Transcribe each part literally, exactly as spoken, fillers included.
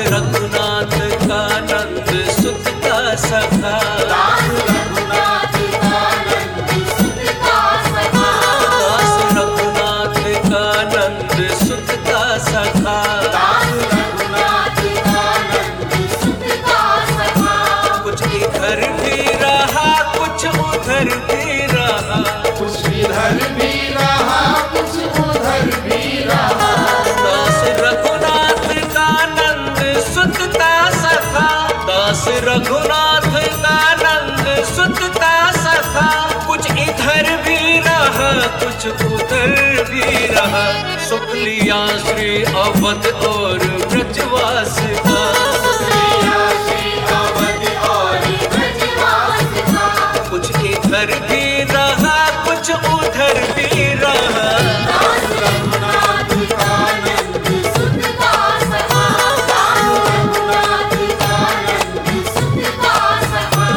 रघुनाथ का नंद सुत का सखा, दास रघुनाथ का नंद सुत का सखा, दास रघुनाथ का नंद सुत का सखा, दास रघुनाथ का नंद सुत का सखा। कुछ इधर भी रहा कुछ उधर भी रहा, कुछ इधर भी रहा कुछ उधर भी रहा, दास रघुनाथ का नंद सुत का सखा, दास रघुनाथ का नंद सुत का सखा। कुछ इधर भी रहा कुछ उधर भी रहा, सुख लिया श्री अवध और ब्रजवास का, लिया श्री अवध और ब्रजवास का। कुछ इधर भी रहा कुछ उधर भी रहा, दास रघुनाथ का नंद सुत का सखा, दास रघुनाथ का नंद सुत का सखा।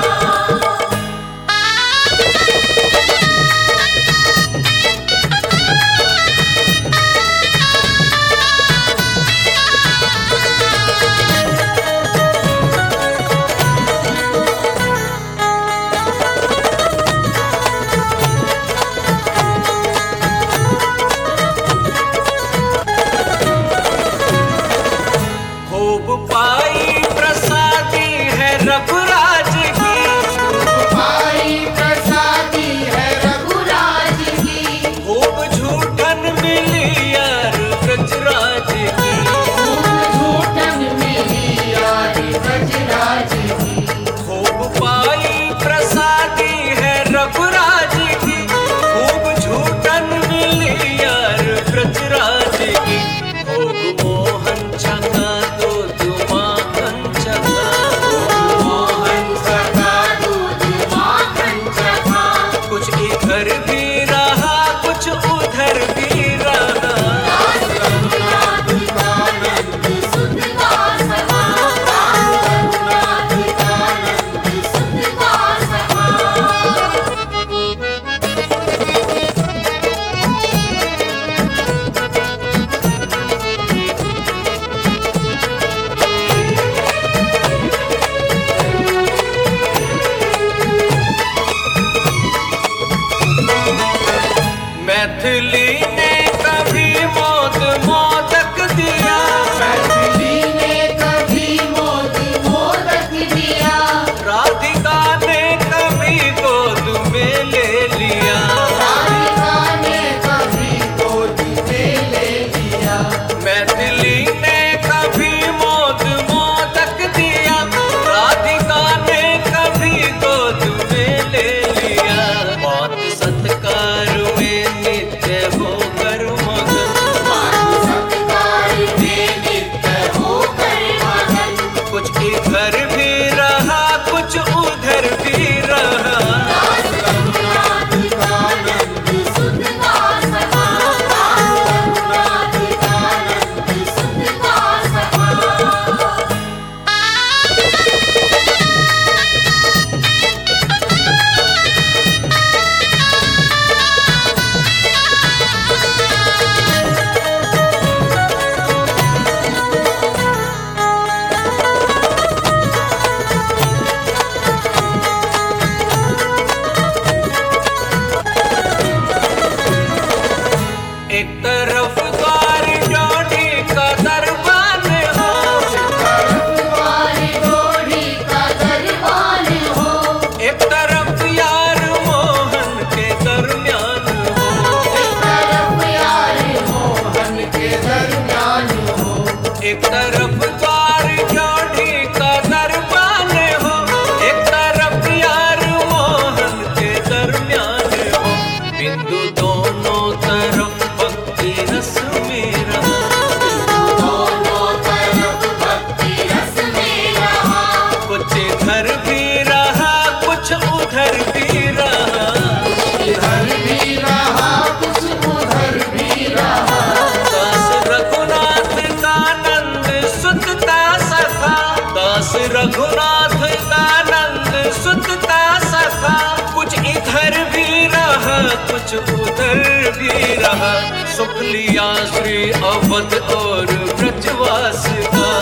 खूब पाई प्रसादी है रघुराज की, पाई प्रसादी है रघुराज की, खूब झूठन मिली यार ब्रजराज की, झूठन मिली यार ब्रजराज की। खूब पाई प्रसादी है रघुराज की, खूब झूठन मिली यार ब्रजराज की। भोग मोहन चका दो दुमाखन चका, मोहन सखा दूध माखन चखा, कुछ इधर भी रहा कुछ उधर भी रहा, दास रघुनाथ का नंद सुत का सखा, दास रघुनाथ का नंद सुत का सखा। मैथिली ने कभी मोद मोदक दिया, मैथिली ने कभी मोद मोदक दिया, राधिका ने कभी गोद में ले लिया, राधिका ने कभी गोद में ले लिया, मैथिली ने कभी मोद मोदक दिया, राधिका ने कभी गोद में ले लिया। बात सत्कार में नित्य होकर मगन, सत्कार में नित्य होकर मगन, कुछ इधर भी रहा कुछ उधर भी रहा, दास रघुनाथ का नंद सुत का सखा, दास रघुनाथ का नंद सुत का सखा। एक तरफ द्वार जोड़ी का दरबान हो, वाली डोरी का दरबान हो, एक तरफ यार मोहन के दरमियान हो, एक तरफ यार मोहन के दरमियान हो, एक तरफ द्वार जोड़ी का दरबान हो, एक तरफ यार मोहन के दरमियान हो। बिंदु दोनों तरफ भक्ति रस में रहा, दोनों तरफ भक्ति रस में रहा, कुछ इधर भी रहा कुछ उधर भी रहा, इधर भी रहा कुछ उधर भी रहा, दास रघुनाथ का नंद सुत का सखा, दास रघुनाथ का नंद सुत का सखा। कुछ इधर भी रहा कुछ उधर भी रहा, सुख लिया श्री अवध और ब्रजवास का।